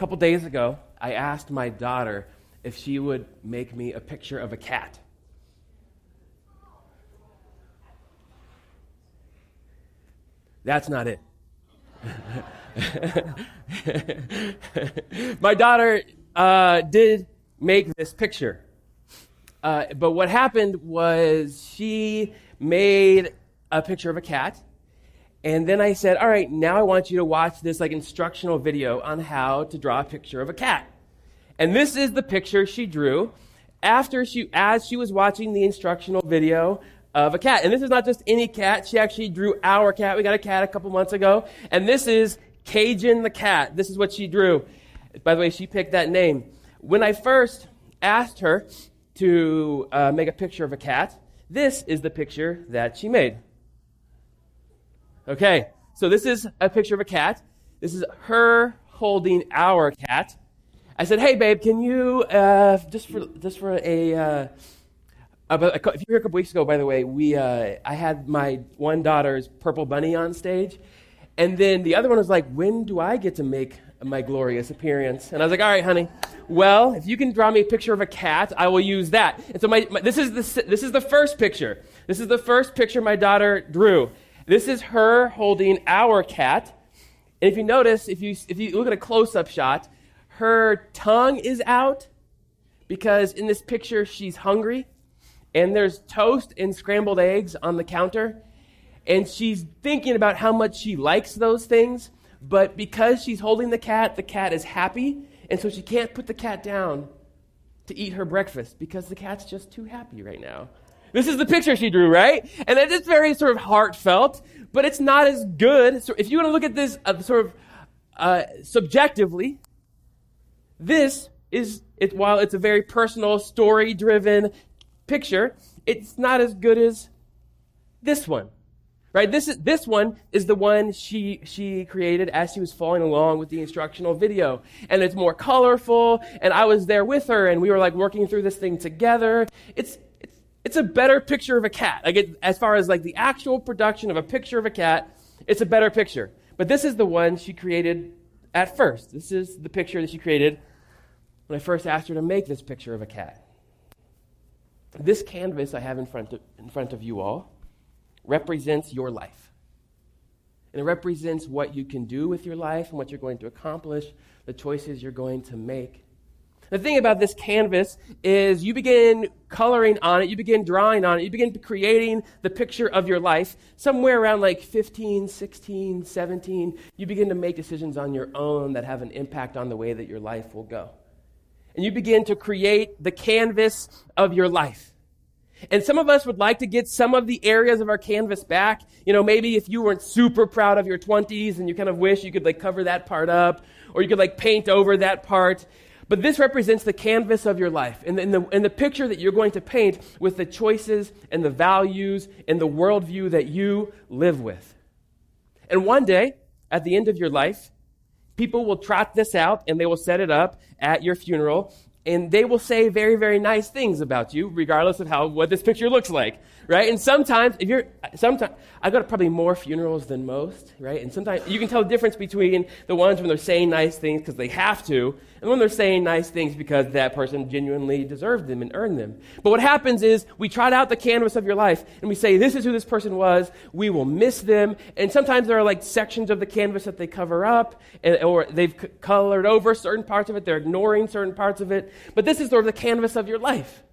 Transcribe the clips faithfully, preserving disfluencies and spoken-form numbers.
couple days ago, I asked my daughter if she would make me a picture of a cat. That's not it. My daughter uh, did make this picture. Uh, but what happened was she made a picture of a cat. And then I said, all right, now I want you to watch this like instructional video on how to draw a picture of a cat. And this is the picture she drew after she, as she was watching the instructional video of a cat. And this is not just any cat. She actually drew our cat. We got a cat a couple months ago. And this is Cajun the cat. This is what she drew. By the way, she picked that name. When I first asked her to uh, make a picture of a cat, this is the picture that she made. Okay, so this is a picture of a cat. This is her holding our cat. I said, hey, babe, can you, uh, just for just for a, uh, about a, if you were here a couple weeks ago, by the way, we uh, I had my one daughter's purple bunny on stage. And then the other one was like, when do I get to make my glorious appearance? And I was like, all right, honey. Well, if you can draw me a picture of a cat, I will use that. And so my, my this is the this is the first picture. This is the first picture my daughter drew. This is her holding our cat. And if you notice, if you if you look at a close-up shot, her tongue is out because in this picture she's hungry, and there's toast and scrambled eggs on the counter, and she's thinking about how much she likes those things. But because she's holding the cat, the cat is happy, and so she can't put the cat down to eat her breakfast because the cat's just too happy right now. This is the picture she drew, right? And it is very sort of heartfelt, but it's not as good. So if you want to look at this uh, sort of uh, subjectively, this is, it, while it's a very personal, story-driven picture, it's not as good as this one. Right, this is this one is the one she she created as she was following along with the instructional video, and it's more colorful. And I was there with her, and we were like working through this thing together. It's it's it's a better picture of a cat. Like it, as far as like the actual production of a picture of a cat, it's a better picture. But this is the one she created at first. This is the picture that she created when I first asked her to make this picture of a cat. This canvas I have in front of, in front of you all represents your life. And it represents what you can do with your life and what you're going to accomplish, the choices you're going to make. The thing about this canvas is you begin coloring on it, you begin drawing on it, you begin creating the picture of your life. Somewhere around like fifteen, sixteen, seventeen, you begin to make decisions on your own that have an impact on the way that your life will go. And you begin to create the canvas of your life. And some of us would like to get some of the areas of our canvas back. You know, maybe if you weren't super proud of your twenties and you kind of wish you could like cover that part up, or you could like paint over that part. But this represents the canvas of your life and the, and the, and the picture that you're going to paint with the choices and the values and the worldview that you live with. And one day, at the end of your life, people will trot this out and they will set it up at your funeral. And they will say very, very nice things about you, regardless of how what this picture looks like, right? And sometimes, if you're, sometimes I go to probably more funerals than most, right? And sometimes you can tell the difference between the ones when they're saying nice things because they have to, and when they're saying nice things because that person genuinely deserved them and earned them. But what happens is we trot out the canvas of your life and we say, this is who this person was. We will miss them. And sometimes there are like sections of the canvas that they cover up, and, or they've c- colored over certain parts of it. They're ignoring certain parts of it. But this is sort of the canvas of your life.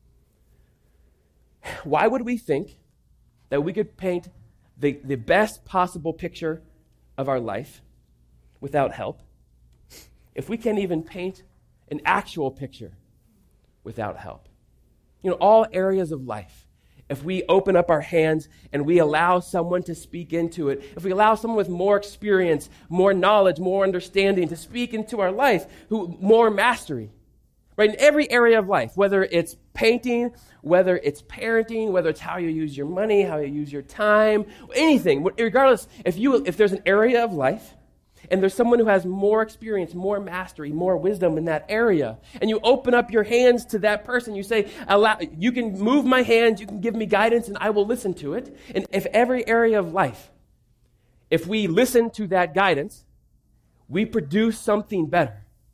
Why would we think that we could paint the, the best possible picture of our life without help if we can't even paint an actual picture without help? You know, all areas of life, if we open up our hands and we allow someone to speak into it, if we allow someone with more experience, more knowledge, more understanding to speak into our life, who more mastery, right? In every area of life, whether it's painting, whether it's parenting, whether it's how you use your money, how you use your time, anything, regardless, if you if there's an area of life and there's someone who has more experience, more mastery, more wisdom in that area, and you open up your hands to that person, you say, allow, you can move my hands, you can give me guidance, and I will listen to it. And if every area of life, if we listen to that guidance, we produce something better.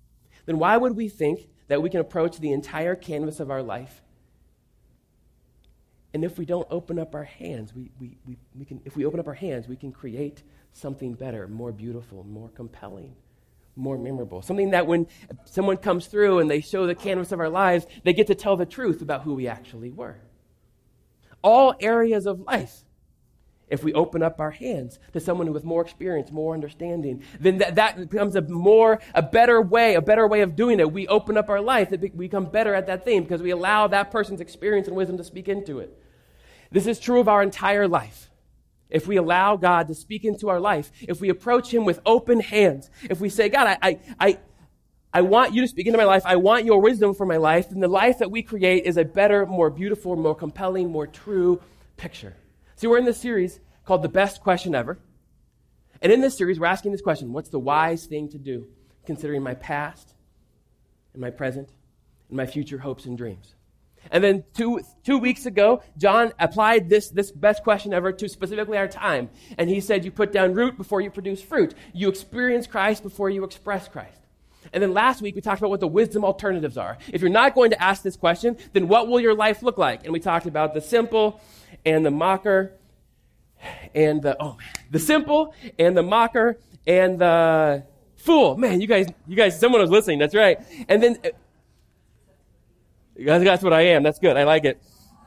then why would we think that we can approach the entire canvas of our life? And if we don't open up our hands, we, we, we, we can, if we open up our hands, we can create something better, more beautiful, more compelling, more memorable. Something that when someone comes through and they show the canvas of our lives, they get to tell the truth about who we actually were. All areas of life. If we open up our hands to someone with more experience, more understanding, then that, that becomes a more, a better way, a better way of doing it. We open up our life, we become better at that thing because we allow that person's experience and wisdom to speak into it. This is true of our entire life. If we allow God to speak into our life, if we approach him with open hands, if we say, God, I, I, I, I want you to speak into my life, I want your wisdom for my life, then the life that we create is a better, more beautiful, more compelling, more true picture. See, we're in this series called The Best Question Ever. And in this series, we're asking this question: what's the wise thing to do, considering my past and my present and my future hopes and dreams? And then two two weeks ago, John applied this, this best question ever to specifically our time. And he said, you put down root before you produce fruit. You experience Christ before you express Christ. And then last week, we talked about what the wisdom alternatives are. If you're not going to ask this question, then what will your life look like? And we talked about the simple and the mocker and the, oh man, the simple and the mocker and the fool. Man, you guys, you guys, someone was listening. That's right. And then, that's what I am. That's good. I like it.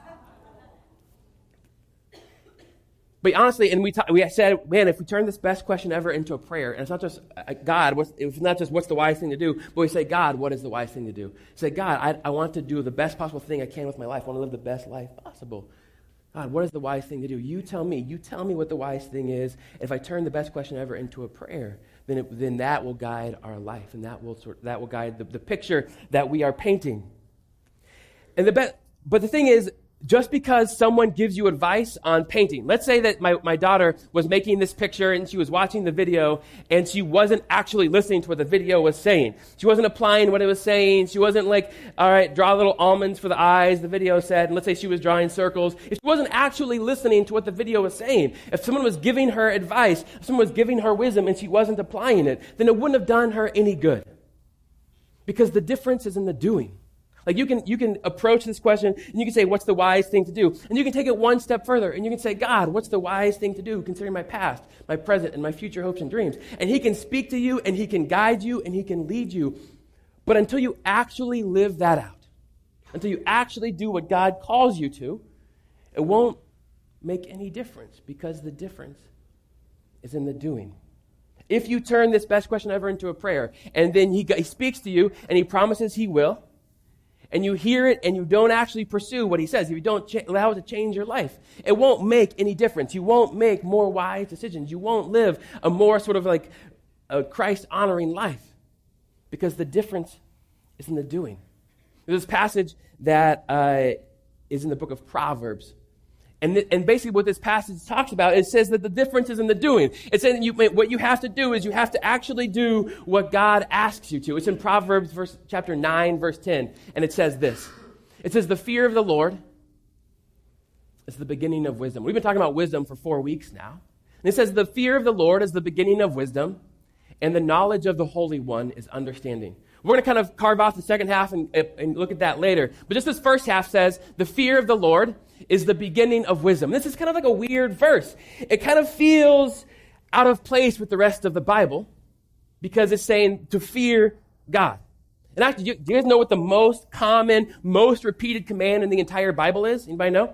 But honestly, and we ta- we said, man, if we turn this best question ever into a prayer, and it's not just uh, God, what's, it's not just what's the wise thing to do, but we say, God, what is the wise thing to do? Say, God, I, I want to do the best possible thing I can with my life. I want to live the best life possible. God, what is the wise thing to do? You tell me. You tell me what the wise thing is. If I turn the best question ever into a prayer, then it, then that will guide our life, and that will sort that will guide the, the picture that we are painting. And the be- but the thing is, just because someone gives you advice on painting, let's say that my, my daughter was making this picture and she was watching the video and she wasn't actually listening to what the video was saying. She wasn't applying what it was saying. She wasn't like, all right, draw little almonds for the eyes, the video said, and let's say she was drawing circles. If she wasn't actually listening to what the video was saying, if someone was giving her advice, if someone was giving her wisdom and she wasn't applying it, then it wouldn't have done her any good. Because the difference is in the doing. Like you can you can approach this question and you can say, what's the wise thing to do? And you can take it one step further and you can say, God, what's the wise thing to do considering my past, my present, and my future hopes and dreams? And he can speak to you and he can guide you and he can lead you. But until you actually live that out, until you actually do what God calls you to, it won't make any difference because the difference is in the doing. If you turn this best question ever into a prayer and then he, he speaks to you and he promises he will, and you hear it and you don't actually pursue what he says, if you don't ch- allow it to change your life, it won't make any difference. You won't make more wise decisions. You won't live a more sort of like a Christ-honoring life because the difference is in the doing. There's this passage that uh, is in the book of Proverbs. And, th- and basically what this passage talks about, it says that the difference is in the doing. It's saying that you, what you have to do is you have to actually do what God asks you to. It's in Proverbs verse, chapter nine, verse ten. And it says this. It says, the fear of the Lord is the beginning of wisdom. We've been talking about wisdom for four weeks now. And it says, the fear of the Lord is the beginning of wisdom, and the knowledge of the Holy One is understanding. We're going to kind of carve off the second half and, and look at that later. But just this first half says, the fear of the Lord is the beginning of wisdom. This is kind of like a weird verse. It kind of feels out of place with the rest of the Bible because it's saying to fear God. And actually, do you guys know what the most common, most repeated command in the entire Bible is? Anybody know?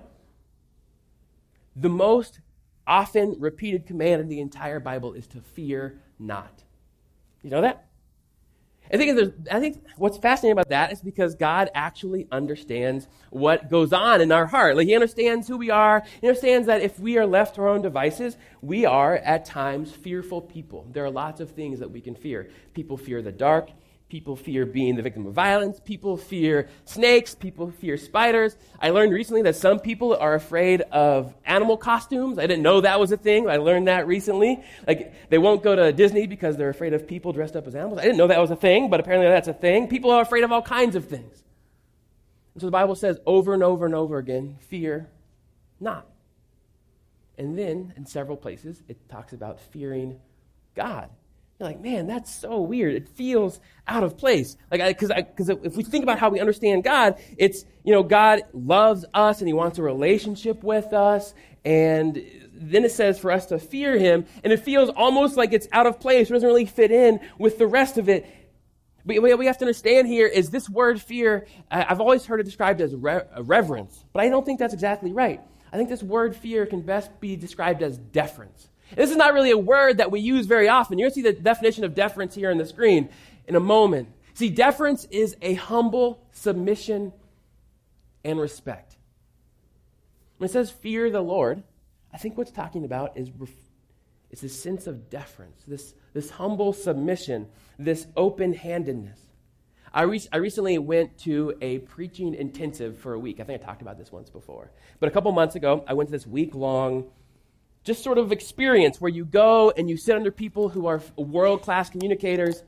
The most often repeated command in the entire Bible is to fear not. You know that? I think, there's, I think what's fascinating about that is because God actually understands what goes on in our heart. Like he understands who we are. He understands that if we are left to our own devices, we are at times fearful people. There are lots of things that we can fear. People fear the dark. People fear being the victim of violence. People fear snakes. People fear spiders. I learned recently that some people are afraid of animal costumes. I didn't know that was a thing. I learned that recently. Like, they won't go to Disney because they're afraid of people dressed up as animals. I didn't know that was a thing, but apparently that's a thing. People are afraid of all kinds of things. And so the Bible says over and over and over again, fear not. And then, in several places, it talks about fearing God. You're like, man, that's so weird. It feels out of place. Like, because because if we think about how we understand God, it's, you know, God loves us and he wants a relationship with us. And then it says for us to fear him. And it feels almost like it's out of place. It doesn't really fit in with the rest of it. But what we have to understand here is this word fear, I've always heard it described as re- reverence. But I don't think that's exactly right. I think this word fear can best be described as deference. This is not really a word that we use very often. You're going to see the definition of deference here on the screen in a moment. See, deference is a humble submission and respect. When it says fear the Lord, I think what's talking about is it's a sense of deference, this, this humble submission, this open-handedness. I, re- I recently went to a preaching intensive for a week. I think I talked about this once before. But a couple months ago, I went to this week-long just sort of experience where you go and you sit under people who are world-class communicators,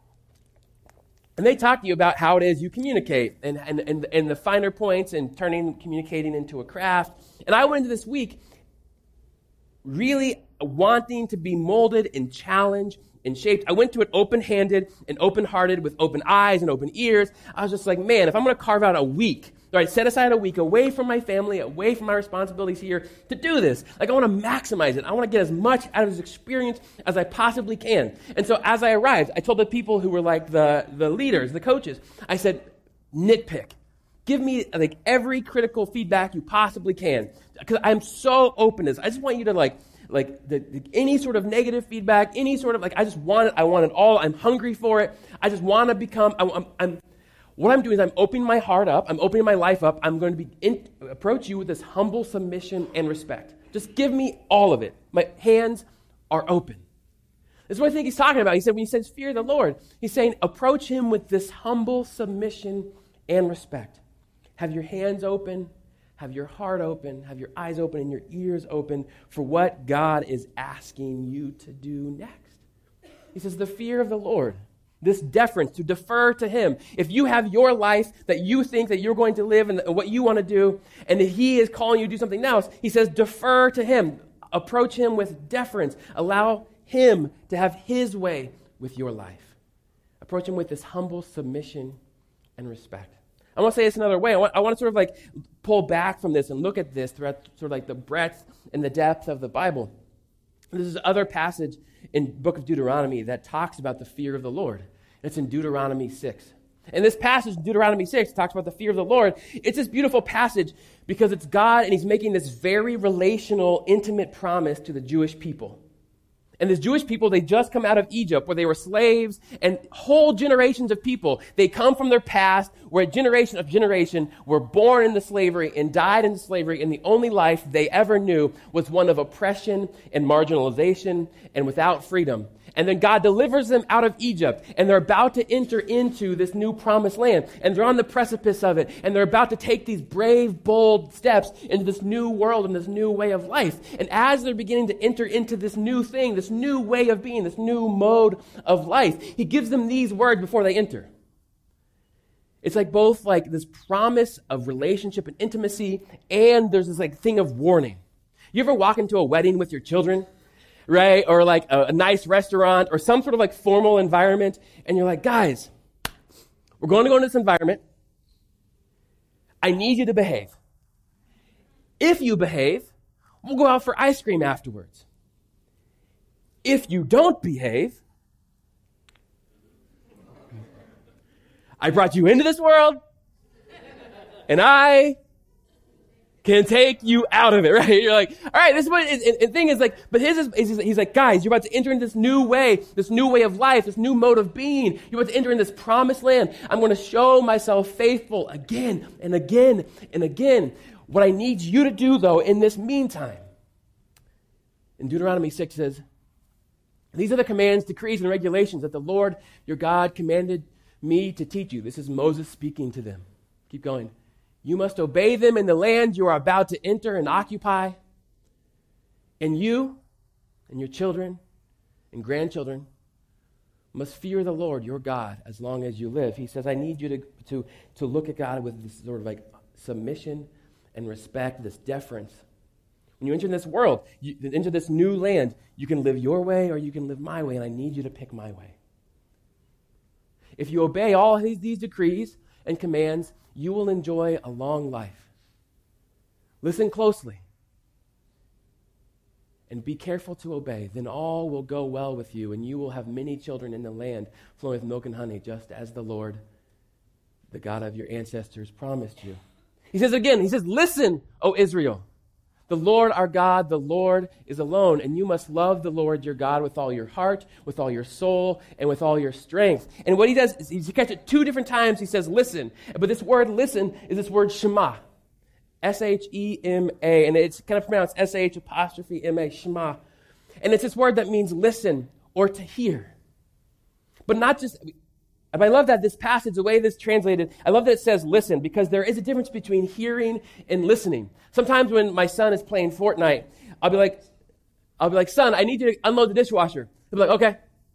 and they talk to you about how it is you communicate and, and, and, and the finer points and turning communicating into a craft. And I went into this week really wanting to be molded and challenged and shaped. I went to it open-handed and open-hearted with open eyes and open ears. I was just like, man, if I'm going to carve out a week, right, set aside a week away from my family, away from my responsibilities here to do this. Like, I want to maximize it. I want to get as much out of this experience as I possibly can. And so as I arrived, I told the people who were like the, the leaders, the coaches, I said, nitpick. Give me like every critical feedback you possibly can. Because I'm so open to this. I just want you to like, like the, the, any sort of negative feedback, any sort of like, I just want it. I want it all. I'm hungry for it. I just want to become, I, I'm, I'm What I'm doing is I'm opening my heart up. I'm opening my life up. I'm going to be in, approach you with this humble submission and respect. Just give me all of it. My hands are open. This is what I think he's talking about. He said when he says fear the Lord, he's saying approach him with this humble submission and respect. Have your hands open. Have your heart open. Have your eyes open and your ears open for what God is asking you to do next. He says the fear of the Lord. This deference, to defer to him. If you have your life that you think that you're going to live and what you want to do, and that he is calling you to do something else, he says defer to him. Approach him with deference. Allow him to have his way with your life. Approach him with this humble submission and respect. I want to say this another way. I want, I want to sort of like pull back from this and look at this throughout sort of like the breadth and the depth of the Bible. This is other passage in the book of Deuteronomy that talks about the fear of the Lord. It's in Deuteronomy six. And this passage in Deuteronomy six talks about the fear of the Lord. It's this beautiful passage because it's God and he's making this very relational, intimate promise to the Jewish people. And this Jewish people, they just come out of Egypt where they were slaves, and whole generations of people, they come from their past where generation of generation were born into slavery and died into slavery, and the only life they ever knew was one of oppression and marginalization and without freedom. And then God delivers them out of Egypt, and they're about to enter into this new promised land, and they're on the precipice of it, and they're about to take these brave, bold steps into this new world and this new way of life. And as they're beginning to enter into this new thing, this new way of being, this new mode of life, he gives them these words before they enter. It's like both like this promise of relationship and intimacy, and there's this like thing of warning. You ever walk into a wedding with your children? Right? Or like a, a nice restaurant or some sort of like formal environment. And you're like, guys, we're going to go into this environment. I need you to behave. If you behave, we'll go out for ice cream afterwards. If you don't behave, I brought you into this world and I can take you out of it, right? You're like, all right, this is what it is. And the thing is like, but his is, is, he's like, guys, you're about to enter into this new way, this new way of life, this new mode of being. You're about to enter in this promised land. I'm going to show myself faithful again and again and again. What I need you to do, though, in this meantime, in Deuteronomy six says, these are the commands, decrees, and regulations that the Lord your God commanded me to teach you. This is Moses speaking to them. Keep going. You must obey them in the land you are about to enter and occupy. And you and your children and grandchildren must fear the Lord your God as long as you live. He says, I need you to, to, to look at God with this sort of like submission and respect, this deference. When you enter this world, you enter this new land, you can live your way or you can live my way, and I need you to pick my way. If you obey all these, these decrees and commands, you will enjoy a long life. Listen closely and be careful to obey. Then all will go well with you, and you will have many children in the land flowing with milk and honey, just as the Lord, the God of your ancestors, promised you. He says again, he says, listen, O Israel. The Lord our God, the Lord is alone, and you must love the Lord your God with all your heart, with all your soul, and with all your strength. And what he does is he catches it two different times. He says, listen. But this word listen is this word Shema. S H E M A. And it's kind of pronounced S H apostrophe M A, Shema. And it's this word that means listen or to hear. But not just... And I love that this passage, the way this is translated, I love that it says listen, because there is a difference between hearing and listening. Sometimes when my son is playing Fortnite, I'll be like, I'll be like, son, I need you to unload the dishwasher. He'll be like, okay.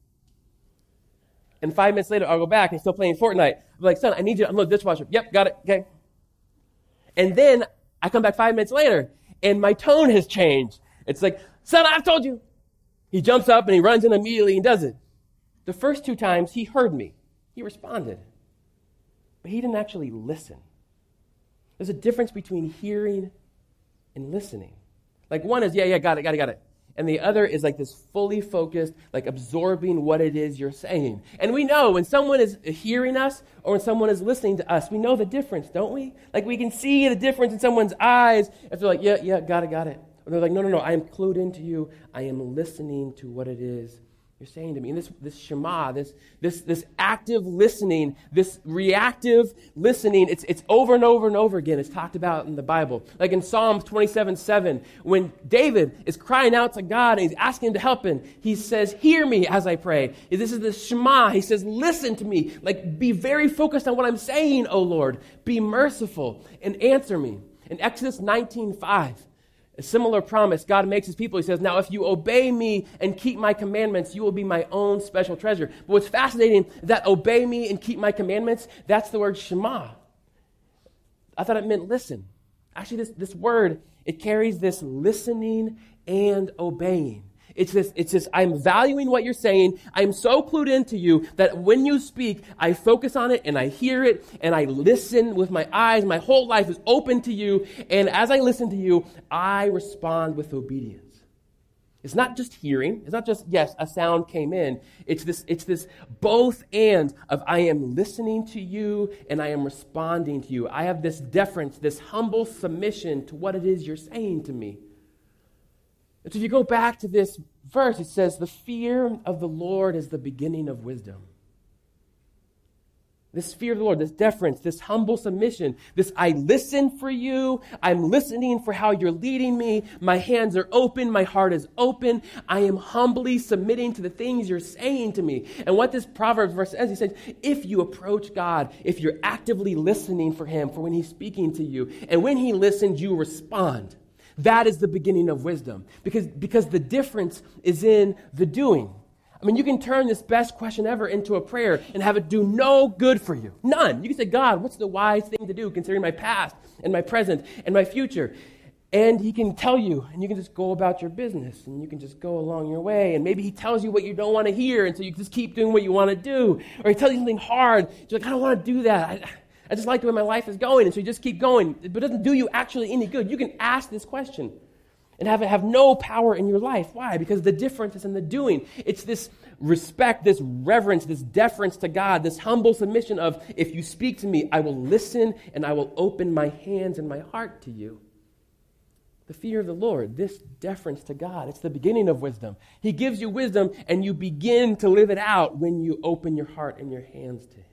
And five minutes later, I'll go back and he's still playing Fortnite. I'll be like, son, I need you to unload the dishwasher. Yep, got it, okay. And then I come back five minutes later, and my tone has changed. It's like, son, I've told you. He jumps up and he runs in immediately and does it. The first two times, he heard me. He responded, but he didn't actually listen. There's a difference between hearing and listening. Like one is, yeah, yeah, got it, got it, got it. And the other is like this fully focused, like absorbing what it is you're saying. And we know when someone is hearing us or when someone is listening to us, we know the difference, don't we? Like we can see the difference in someone's eyes if they're like, yeah, yeah, got it, got it. Or they're like, no, no, no, I am clued into you. I am listening to what it is you're saying to me. And this, this Shema, this, this, this active listening, this reactive listening, it's, it's over and over and over again. It's talked about in the Bible. Like in Psalms twenty-seven seven, when David is crying out to God and he's asking him to help him, he says, hear me as I pray. This is the Shema. He says, listen to me. Like, be very focused on what I'm saying, O Lord. Be merciful and answer me. In Exodus nineteen five, a similar promise God makes his people. He says, now if you obey me and keep my commandments, you will be my own special treasure. But what's fascinating is that obey me and keep my commandments, that's the word Shema. I thought it meant listen. Actually, this, this word, it carries this listening and obeying. It's this, it's this, I'm valuing what you're saying. I'm so clued into you that when you speak, I focus on it and I hear it and I listen with my eyes. My whole life is open to you. And as I listen to you, I respond with obedience. It's not just hearing. It's not just, yes, a sound came in. It's this, it's this both and of I am listening to you and I am responding to you. I have this deference, this humble submission to what it is you're saying to me. And so if you go back to this verse, it says, the fear of the Lord is the beginning of wisdom. This fear of the Lord, this deference, this humble submission, this I listen for you, I'm listening for how you're leading me, my hands are open, my heart is open, I am humbly submitting to the things you're saying to me. And what this Proverbs verse says, he says, if you approach God, if you're actively listening for him, for when he's speaking to you, and when he listens, you respond. That is the beginning of wisdom, because, because the difference is in the doing. I mean, you can turn this best question ever into a prayer and have it do no good for you. None. You can say, God, what's the wise thing to do considering my past and my present and my future? And he can tell you, and you can just go about your business, and you can just go along your way. And maybe he tells you what you don't want to hear, and so you just keep doing what you want to do. Or he tells you something hard. You're like, I don't want to do that. I, I just like the way my life is going, and so you just keep going. But it doesn't do you actually any good. You can ask this question and have it have no power in your life. Why? Because the difference is in the doing. It's this respect, this reverence, this deference to God, this humble submission of, if you speak to me, I will listen and I will open my hands and my heart to you. The fear of the Lord, this deference to God, it's the beginning of wisdom. He gives you wisdom, and you begin to live it out when you open your heart and your hands to him.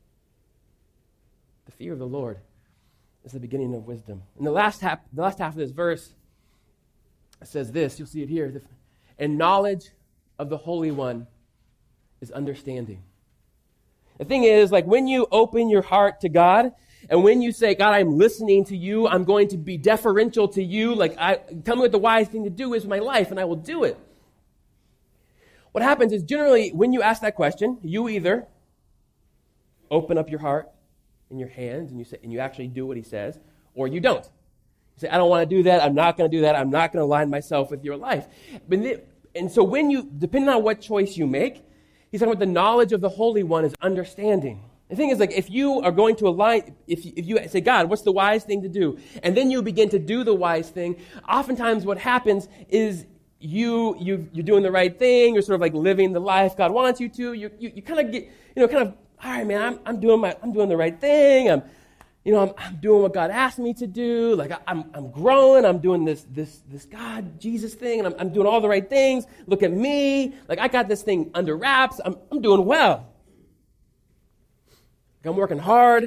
The fear of the Lord is the beginning of wisdom. And the last half, the last half of this verse says this, you'll see it here, and knowledge of the Holy One is understanding. The thing is, like when you open your heart to God, and when you say, God, I'm listening to you, I'm going to be deferential to you, like I, tell me what the wise thing to do is with my life, and I will do it. What happens is generally when you ask that question, you either open up your heart and your hands and you say, and you actually do what he says, or you don't. You say, I don't want to do that. I'm not going to do that. I'm not going to align myself with your life. But then, and so when you, depending on what choice you make, he's talking about the knowledge of the Holy One is understanding. The thing is, like, if you are going to align, if you, if you say, God, what's the wise thing to do? And then you begin to do the wise thing, oftentimes what happens is you, you, you're doing the right thing, you're sort of like living the life God wants you to, you, you, you kind of get, you know, kind of, all right, man, I'm, I'm doing my, I'm doing the right thing, I'm, you know, I'm, I'm doing what God asked me to do, like, I, I'm, I'm growing, I'm doing this, this, this God, Jesus thing, and I'm, I'm doing all the right things, look at me, like, I got this thing under wraps, I'm, I'm doing well. I'm working hard.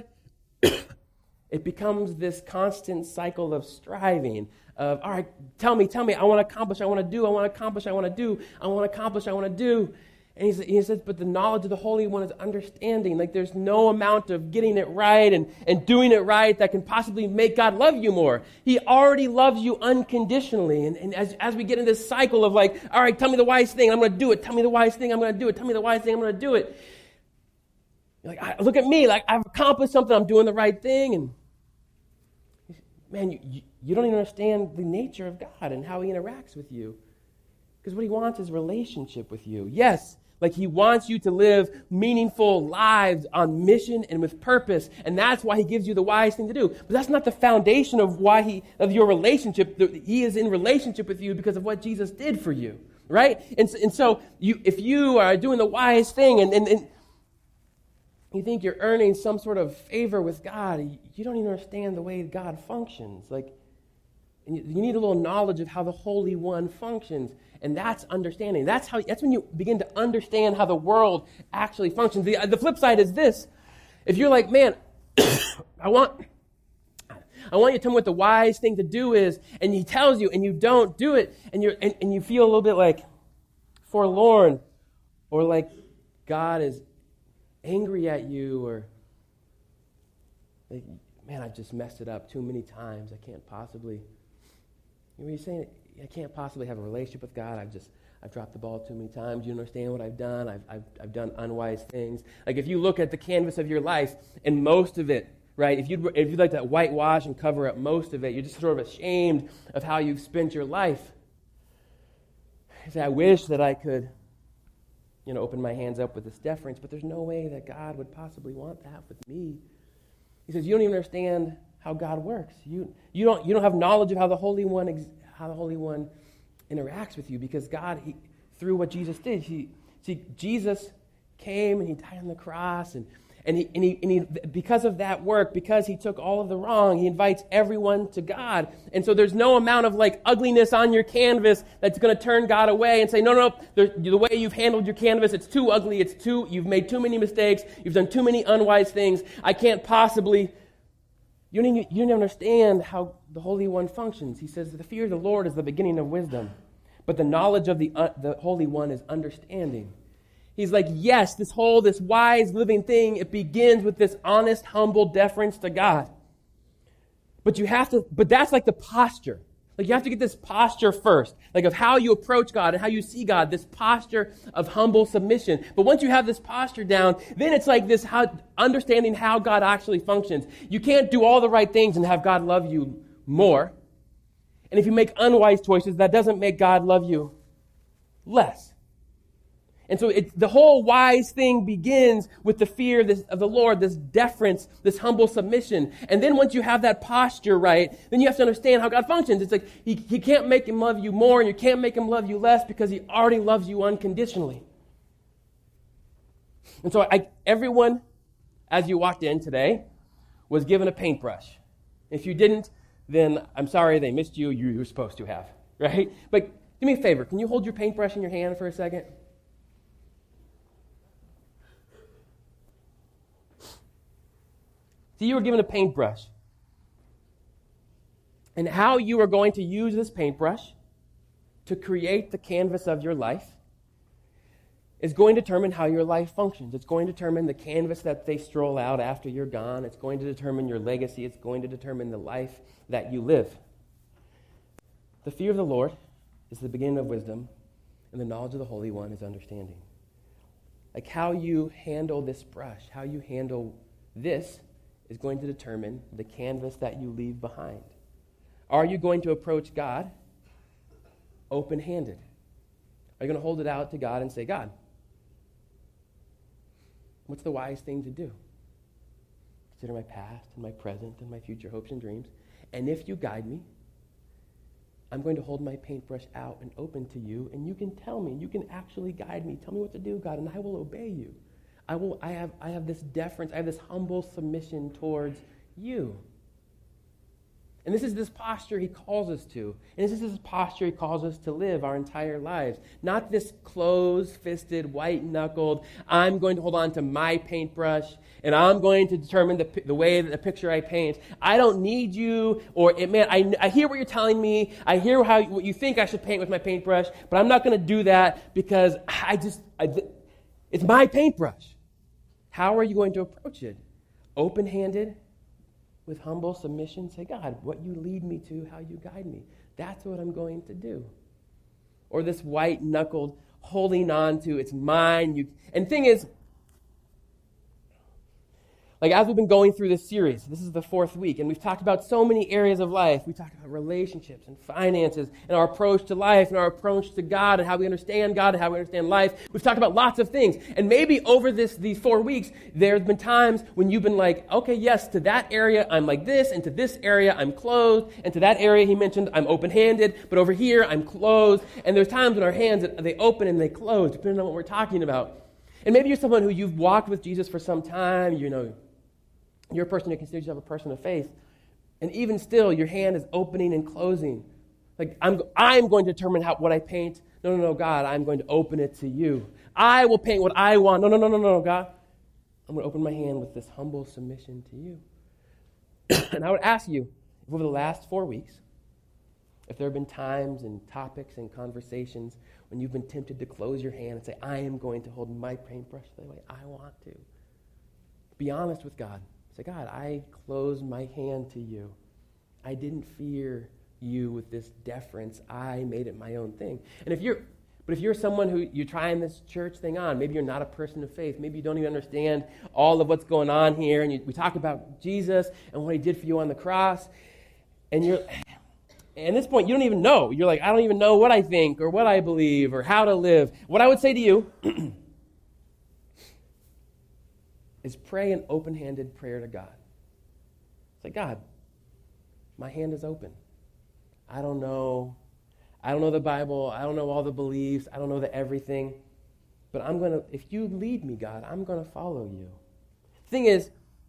It becomes this constant cycle of striving, of, all right, tell me, tell me, I want to accomplish, I want to do, I want to accomplish, I want to do, I want to accomplish, I want to do. And he's, he says, but the knowledge of the Holy One is understanding. Like, there's no amount of getting it right and, and doing it right that can possibly make God love you more. He already loves you unconditionally. And, and as, as we get in this cycle of like, all right, tell me the wise thing, I'm going to do it. Tell me the wise thing, I'm going to do it. Tell me the wise thing, I'm going to do it. Like, I, look at me, like, I've accomplished something, I'm doing the right thing. And, man, you, you, you don't even understand the nature of God and how he interacts with you. Because what he wants is relationship with you. Yes, like he wants you to live meaningful lives on mission and with purpose. And that's why he gives you the wise thing to do. But that's not the foundation of why he, of your relationship. He is in relationship with you because of what Jesus did for you, right? And, and so you, if you are doing the wise thing and, and, and you think you're earning some sort of favor with God, you don't even understand the way God functions. Like, and you need a little knowledge of how the Holy One functions, and that's understanding. That's how. That's when you begin to understand how the world actually functions. The, the flip side is this: if you're like, man, I want, I want you to tell me what the wise thing to do is, and he tells you, and you don't do it, and you're and, and you feel a little bit like forlorn, or like God is angry at you, or like, man, I just messed it up too many times. I can't possibly. You know, you're saying, I can't possibly have a relationship with God. I've just, I've dropped the ball too many times. You understand what I've done. I've, I've, I've done unwise things. Like, if you look at the canvas of your life, and most of it, right, if you'd, if you'd like to whitewash and cover up most of it, you're just sort of ashamed of how you've spent your life. You say, I wish that I could, you know, open my hands up with this deference, but there's no way that God would possibly want that with me. He says, you don't even understand how God works. You you don't you don't have knowledge of how the Holy One ex, how the Holy One interacts with you, because God, he, through what Jesus did, he see Jesus came and he died on the cross, and and he and he and he because of that work, because he took all of the wrong, he invites everyone to God. And so there's no amount of like ugliness on your canvas that's going to turn God away and say, no, no, no, the way you've handled your canvas, it's too ugly, it's too, you've made too many mistakes, you've done too many unwise things. I can't possibly. You don't, even, you don't understand how the Holy One functions. He says, the fear of the Lord is the beginning of wisdom, but the knowledge of the, uh, the Holy One is understanding. He's like, yes, this whole, this wise living thing, it begins with this honest, humble deference to God. But you have to, but that's like the posture. Like, you have to get this posture first, like of how you approach God and how you see God, this posture of humble submission. But once you have this posture down, then it's like this how, understanding how God actually functions. You can't do all the right things and have God love you more. And if you make unwise choices, that doesn't make God love you less. And so it's, the whole wise thing begins with the fear of, this, of the Lord, this deference, this humble submission. And then once you have that posture right, then you have to understand how God functions. It's like he, he can't make him love you more, and you can't make him love you less, because he already loves you unconditionally. And so I, everyone, as you walked in today, was given a paintbrush. If you didn't, then I'm sorry, they missed you. You were supposed to have, right? But do me a favor. Can you hold your paintbrush in your hand for a second? So you were given a paintbrush. And how you are going to use this paintbrush to create the canvas of your life is going to determine how your life functions. It's going to determine the canvas that they stroll out after you're gone. It's going to determine your legacy. It's going to determine the life that you live. The fear of the Lord is the beginning of wisdom, and the knowledge of the Holy One is understanding. Like, how you handle this brush, how you handle this, is going to determine the canvas that you leave behind. Are you going to approach God open-handed? Are you going to hold it out to God and say, God, what's the wise thing to do? Consider my past and my present and my future hopes and dreams. And if you guide me, I'm going to hold my paintbrush out and open to you, and you can tell me, you can actually guide me. Tell me what to do, God, and I will obey you. I will. I have, I have this deference, I have this humble submission towards you. And this is this posture he calls us to. And this is this posture he calls us to live our entire lives. Not this closed-fisted, white-knuckled, I'm going to hold on to my paintbrush, and I'm going to determine the, the way that the picture I paint. I don't need you, or, it, man, I, I hear what you're telling me. I hear how what you think I should paint with my paintbrush, but I'm not going to do that because I just, I, it's my paintbrush. How are you going to approach it? Open-handed? With humble submission, say, God, what you lead me to, how you guide me. That's what I'm going to do. Or this white-knuckled holding on to, it's mine. You, and the thing is, like as we've been going through this series, this is the fourth week, and we've talked about so many areas of life. We talked about relationships and finances and our approach to life and our approach to God and how we understand God and how we understand life. We've talked about lots of things. And maybe over this these four weeks, there's been times when you've been like, okay, yes, to that area I'm like this, and to this area I'm closed, and to that area he mentioned I'm open-handed, but over here I'm closed. And there's times when our hands, they open and they close, depending on what we're talking about. And maybe you're someone who you've walked with Jesus for some time, you know, you're a person who considers yourself a person of faith. And even still, your hand is opening and closing. Like, I'm I'm going to determine how what I paint. No, no, no, God, I'm going to open it to you. I will paint what I want. No, no, no, no, no, God. I'm going to open my hand with this humble submission to you. And I would ask you, if over the last four weeks, if there have been times and topics and conversations when you've been tempted to close your hand and say, I am going to hold my paintbrush the way I want to. Be honest with God. Say, God, I close my hand to you. I didn't fear you with this deference. I made it my own thing. And if you're, but if you're someone who you're trying this church thing on, maybe you're not a person of faith. Maybe you don't even understand all of what's going on here. And you, we talk about Jesus and what he did for you on the cross. And you're, and at this point, you don't even know. You're like, I don't even know what I think or what I believe or how to live. What I would say to you is pray an open-handed prayer to God. Say, God, my hand is open. I don't know. I don't know the Bible. I don't know all the beliefs. I don't know the everything. But I'm going to, if you lead me, God, I'm going to follow you. The thing is,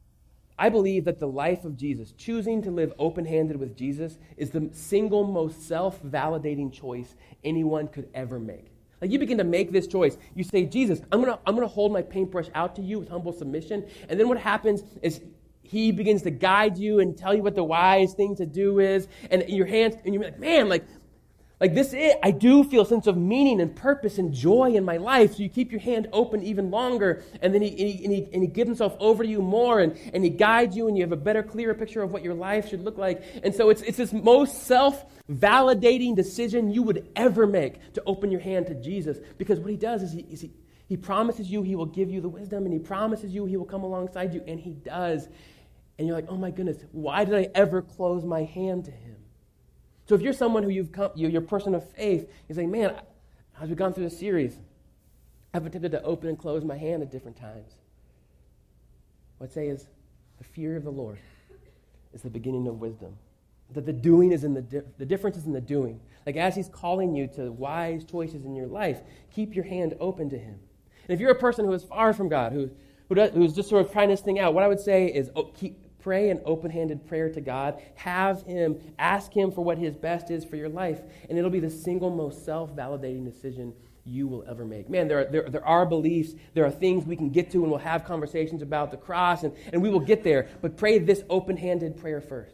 I believe that the life of Jesus, choosing to live open-handed with Jesus, is the single most self-validating choice anyone could ever make. Like you begin to make this choice. You say, Jesus, I'm going to I'm going to hold my paintbrush out to you with humble submission. And then what happens is he begins to guide you and tell you what the wise thing to do is. And in your hands, and you're like, man, like, like this is, I do feel a sense of meaning and purpose and joy in my life. So you keep your hand open even longer. And then he, and he, and he, and he gives himself over to you more. And, and he guides you and you have a better, clearer picture of what your life should look like. And so it's, it's this most self-validating decision you would ever make to open your hand to Jesus. Because what he does is he, is he, he promises you he will give you the wisdom. And he promises you he will come alongside you. And he does. And you're like, oh my goodness, why did I ever close my hand to him? So if you're someone who you've come, you're a person of faith, you say, man, as we've gone through this series, I've been tempted to open and close my hand at different times. What I'd say is the fear of the Lord is the beginning of wisdom. That the doing is in the, di- the difference is in the doing. Like as he's calling you to wise choices in your life, keep your hand open to him. And if you're a person who is far from God, who, who does, who's just sort of trying this thing out, what I would say is oh, keep, pray an open-handed prayer to God. Have him, ask him for what his best is for your life, and it'll be the single most self-validating decision you will ever make. Man, there are, there, there are beliefs, there are things we can get to, and we'll have conversations about the cross, and, and we will get there, but pray this open-handed prayer first.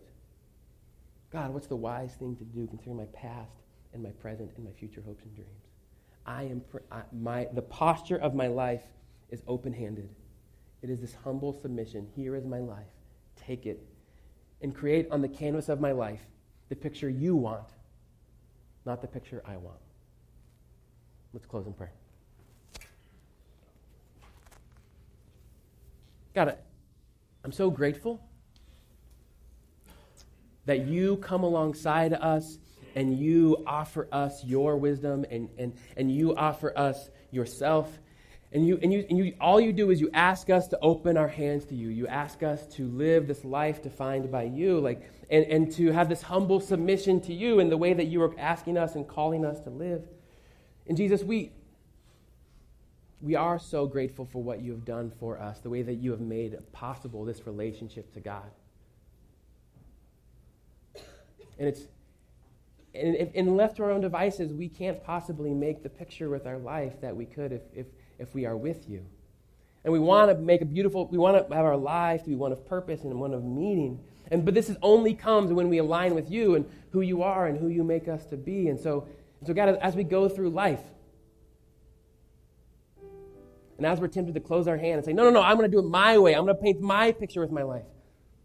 God, what's the wise thing to do considering my past and my present and my future hopes and dreams? I am, pr- I, my, the posture of my life is open-handed. It is this humble submission. Here is my life. Take it and create on the canvas of my life the picture you want, not the picture I want. Let's close in prayer. God, I'm so grateful that you come alongside us and you offer us your wisdom and, and, and you offer us yourself. And you and you and you all you do is you ask us to open our hands to you. You ask us to live this life defined by you, like and, and to have this humble submission to you in the way that you are asking us and calling us to live. And Jesus, we we are so grateful for what you have done for us, the way that you have made possible this relationship to God. And it's and, if, and left to our own devices, we can't possibly make the picture with our life that we could if if if we are with you. And we want to make a beautiful, we want to have our lives to be one of purpose and one of meaning. And but this is only comes when we align with you and who you are and who you make us to be. And so, and so God, as we go through life, and as we're tempted to close our hand and say, no, no, no, I'm going to do it my way. I'm going to paint my picture with my life.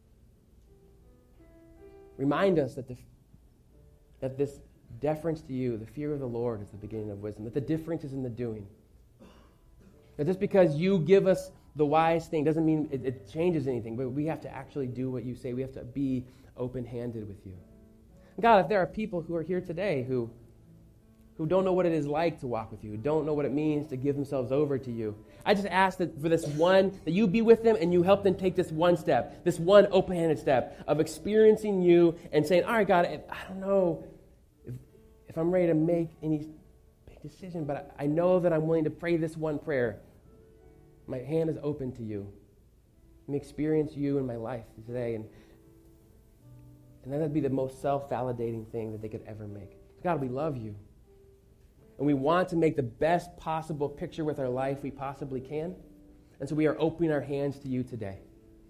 Remind us that the that this deference to you, the fear of the Lord, is the beginning of wisdom, that the difference is in the doing. That just because you give us the wise thing doesn't mean it, it changes anything, but we have to actually do what you say. We have to be open-handed with you. God, if there are people who are here today who, who don't know what it is like to walk with you, who don't know what it means to give themselves over to you, I just ask that for this one, that you be with them and you help them take this one step, this one open-handed step of experiencing you and saying, all right, God, I don't know if, if I'm ready to make any big decision, but I, I know that I'm willing to pray this one prayer. My hand is open to you. Let me experience you in my life today. And, and that would be the most self-validating thing that they could ever make. God, we love you. And we want to make the best possible picture with our life we possibly can. And so we are opening our hands to you today.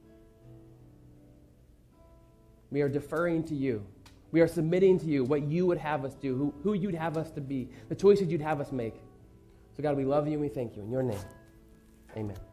We are deferring to you. We are submitting to you what you would have us do, who, who you'd have us to be, the choices you'd have us make. So God, we love you and we thank you. In your name. Amen.